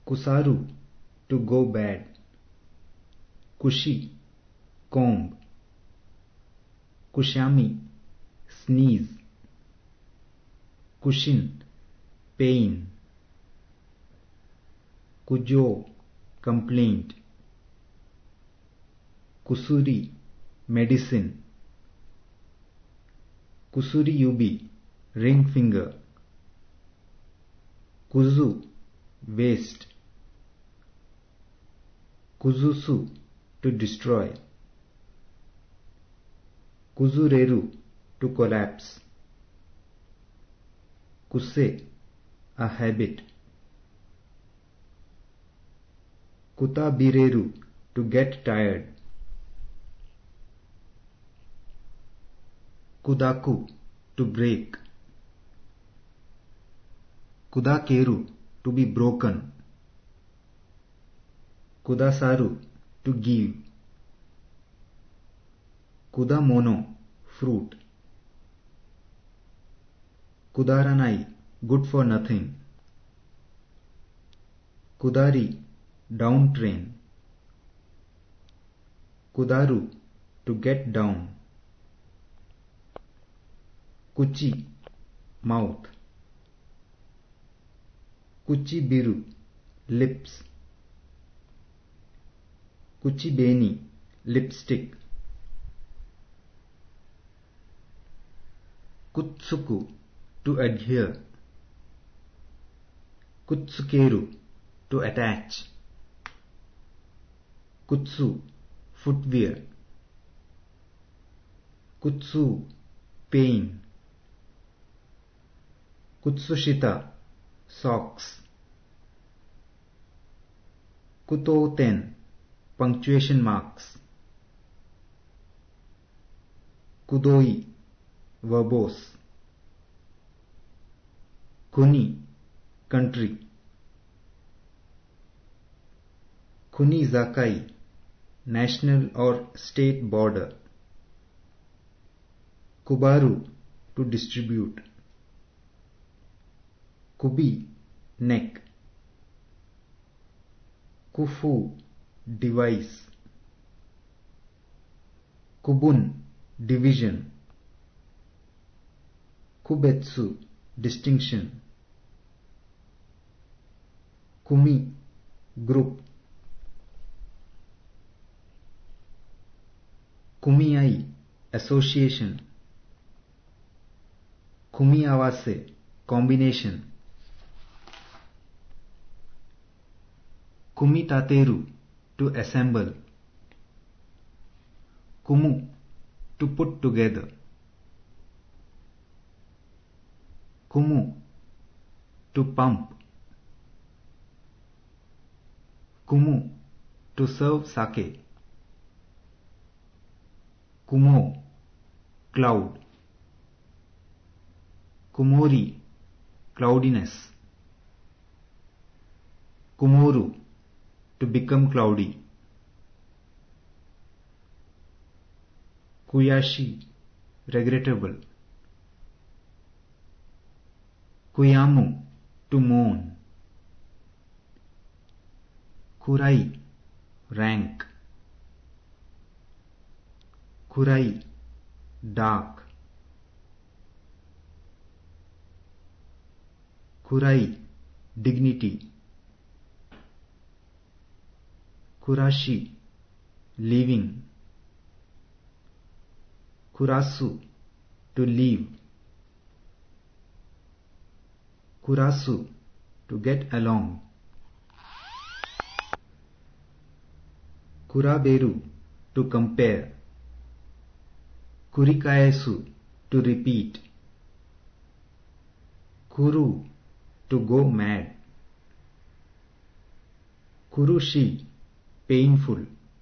Kusaru, to go bad. Kushi, comb. Kushami, sneeze. Kushin, pain. Kujo, complaint. Kusuri, medicine. Kusuri yubi, ring finger. Kuzu, waste. Kuzusu, to destroy. Kuzureru, to collapse. Kuse, a habit. Kutabireru, to get tired. Kudaku, to break. Kudakeru, to be broken. Kudasaru, to give. Kudamono, fruit. Kudaranai, good for nothing. Kudari, down train. Kudaru, to get down. Kuchi, mouth. Kuchibiru, lips. Kuchibeni, lipstick. Kutsuku, to adhere. Kutsukeru, to attach. Kutsu, footwear. Kutsu, pain. Kutsushita, socks. Kutoten, punctuation marks. Kudoi, verbose. Kuni, country. Kuni zakai, national or state border. Kubaru, to distribute. Kubi, neck. Kufu, device. Kubun, division. Kubetsu, distinction. Kumi, group. Kumiai, association. Kumiawase, combination. Kumitateru, to assemble. Kumu, to put together. Kumu, to pump. Kumu, to serve sake. Kumo, cloud. Kumori, cloudiness. Kumoru, to become cloudy. Kuyashi, regrettable. Kuyamu, to mourn. Kurai, rank. Kurai, dark. Kurai, dignity. Kurashi, leaving. Kurasu, to leave. Kurasu, to get along. Kuraberu, to compare. Kurikaesu, to repeat. Kuru, to go mad. Kurushi, painful.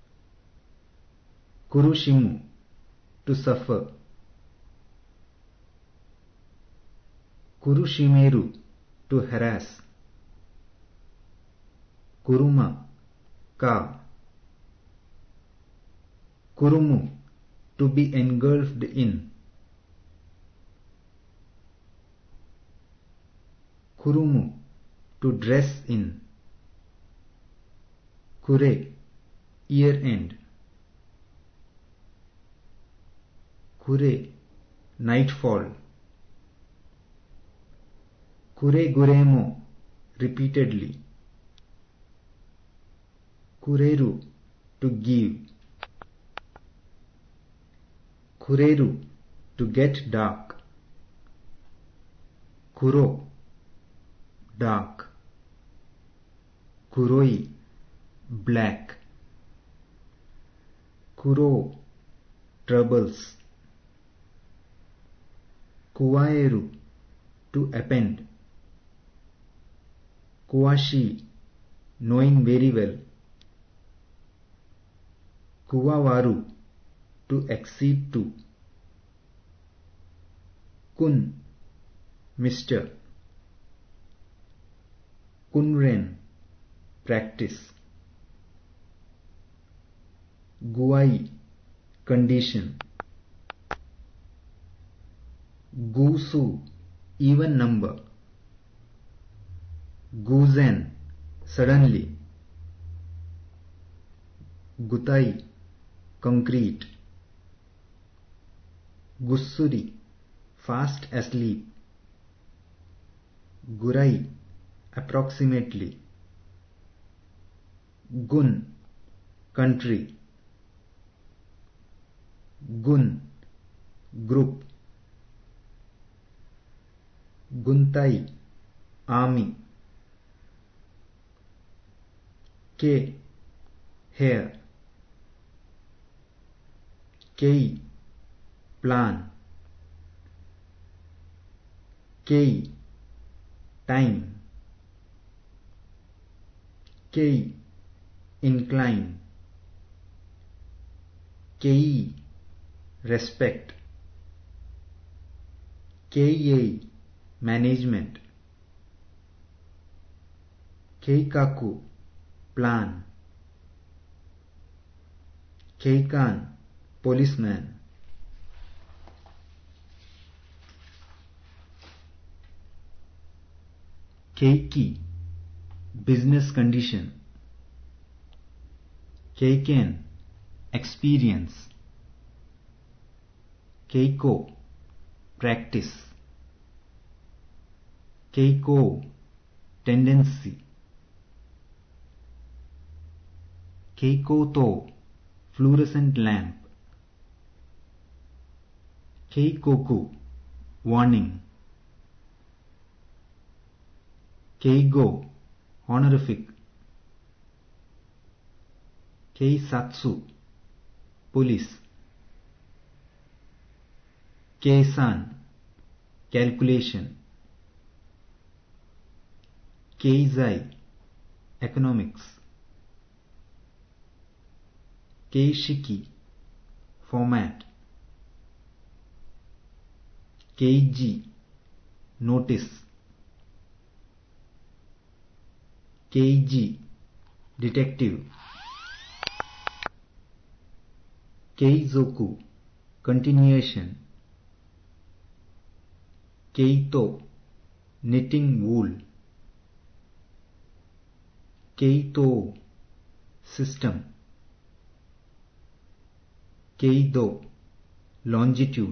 Kurushimu, to suffer. Kurushimeru, to harass. Kuruma, ka. Kurumu, to be engulfed in. Kurumu, to dress in. Kure, year end. Kure, nightfall. Kure guremo, repeatedly. Kureru, to give. Kureru, to get dark. Kuro, dark. Kuroi, black. Kuro, troubles. Kuwaeru, to append. Kuwashi, knowing very well. Kuwavaru, to accede to. Kun, Mr. Kunren, practice. Guai, condition. Gusu, even number. Guzen, suddenly. Gutai, concrete. Gussuri, fast asleep. Gurai, approximately. Gun, country. Gun, group. Guntai, army. Ke, hair. Kei, plan. Kei, time. Kei, incline. Kei, respect. Kei, management. Keikaku, plan. Keikan, policeman. Keiki, business condition. Keiken, experience. Keiko, practice. Keiko, tendency. Keikoto, fluorescent lamp. Keikoku, warning. Keigo, honorific. Keisatsu, police. Keisan, calculation. Keizai, economics. Keishiki, format. Keiji, notice. Keiji, detective. Keizoku, continuation. Keito, knitting wool. Keito, system. Keido, longitude.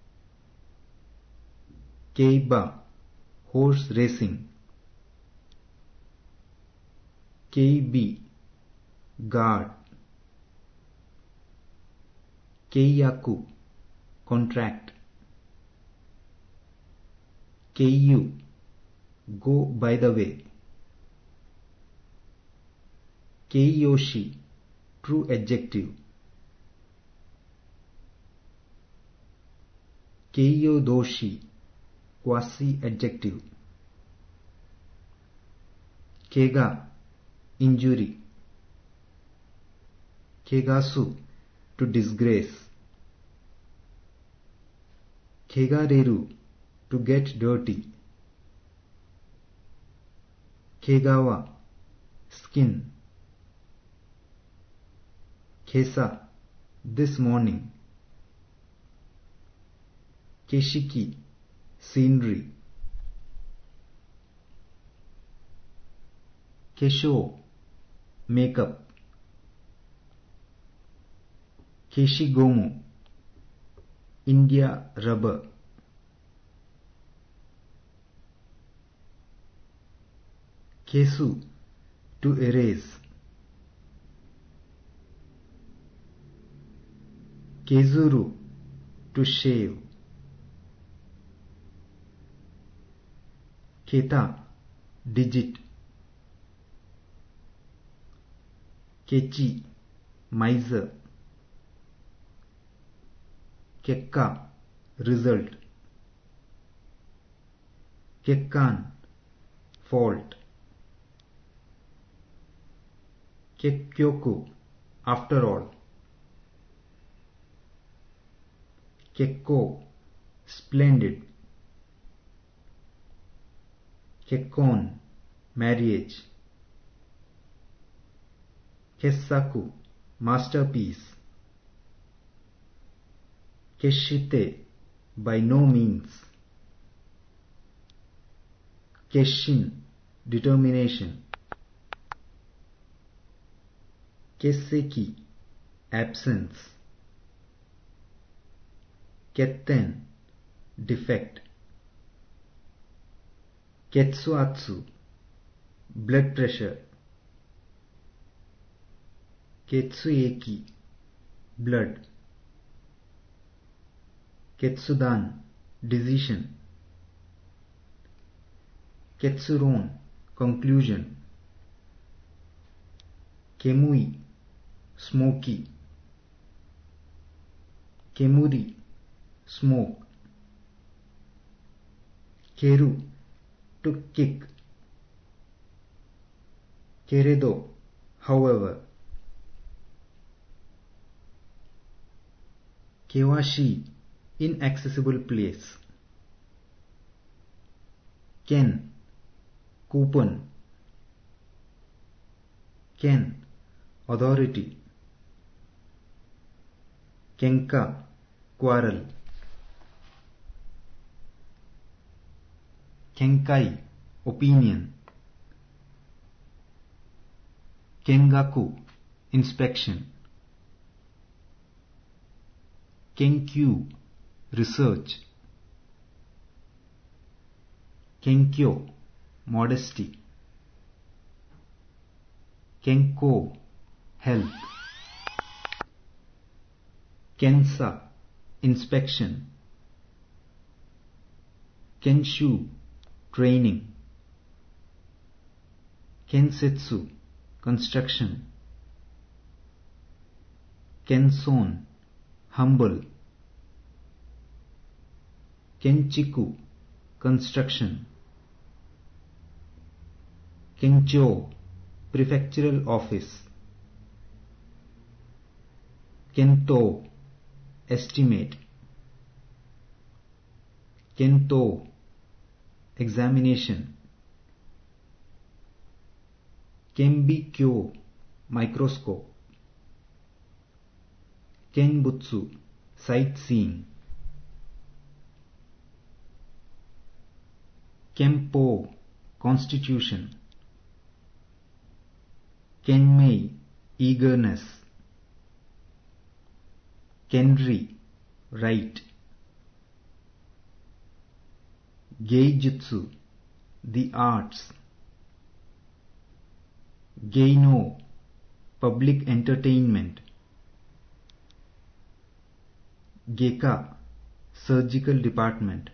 Keiba, horse racing. Keibi, guard. Keiyaku, contract. Keiyu, go by the way. Keiyoshi, true adjective. Keiyodoshi, quasi adjective. Kega, injury. Kegasu, to disgrace. Kegareru, to get dirty. Kegawa, skin. Kesa, this morning. Keshiki, scenery. Kesho, makeup. Keshigomu, India rubber. Kesu, to erase. Kezuru, to shave. Keta, digit. Kechi, miser. Kekka, result. Kekkan, fault. Kekkyoku, after all. Kekko, splendid. Kekkon, marriage. Kessaku, masterpiece. Keshite, by no means. Keshin, determination. Kesseki, absence. Ketten, defect. Ketsuatsu, blood pressure. Ketsueki, blood. Ketsudan, decision. Ketsuron, conclusion. Kemui, smoky. Kemuri, smoke. Keru, to kick. Keredo, however. Kewashi, inaccessible place. Ken, coupon. Ken, authority. Kenka, quarrel. Kenkai, opinion. Kengaku, inspection. Kenkyu, research. Kenkyo, modesty. Kenko, health. Kensa, inspection. Kenshu, training. Kensetsu, construction. Kenson, humble. Kenchiku, construction. Kencho, prefectural office. Kento, estimate. Kento, examination. Kenbikyo, microscope. Kenbutsu, sightseeing. Kempo, constitution. Kenmei, eagerness. Kenri, right. Geijutsu, the arts. Geino, public entertainment. Geka, surgical department.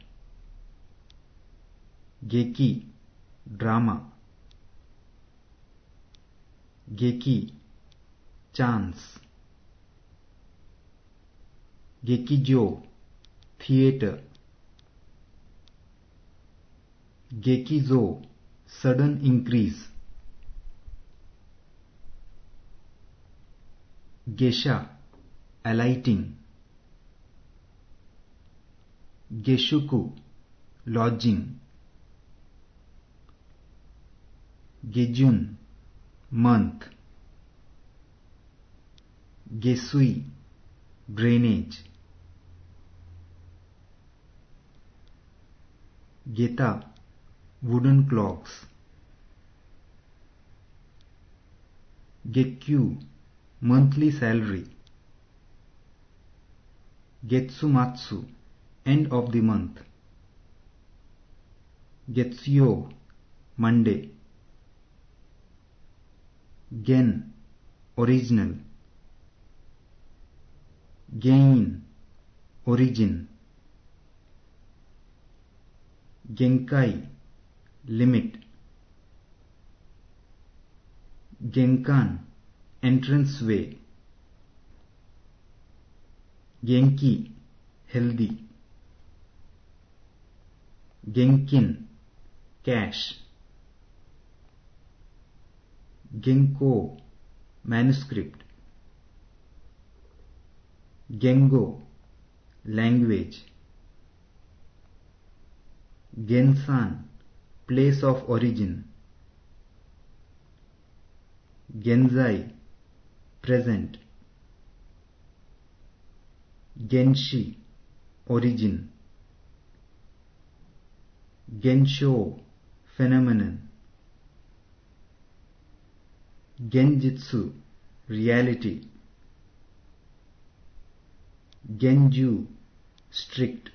Geki, drama. Geki, chance. Gekijo, theatre. Gekizo, sudden increase. Gesha, alighting. Geshuku, lodging. Gejun, month. Gesui, drainage. Geta, wooden clocks. Gekyu, monthly salary. Getsumatsu, end of the month. Getsyo, Monday. Gen, original. Gein, origin. Genkai, limit. Genkan, entranceway. Genki, healthy. Genkin, cash. Genko, manuscript. Gengo, language. Gensan, place of origin. Genzai, present. Genshi, origin. Gensho, phenomenon. Genjitsu, reality. Genju, strict.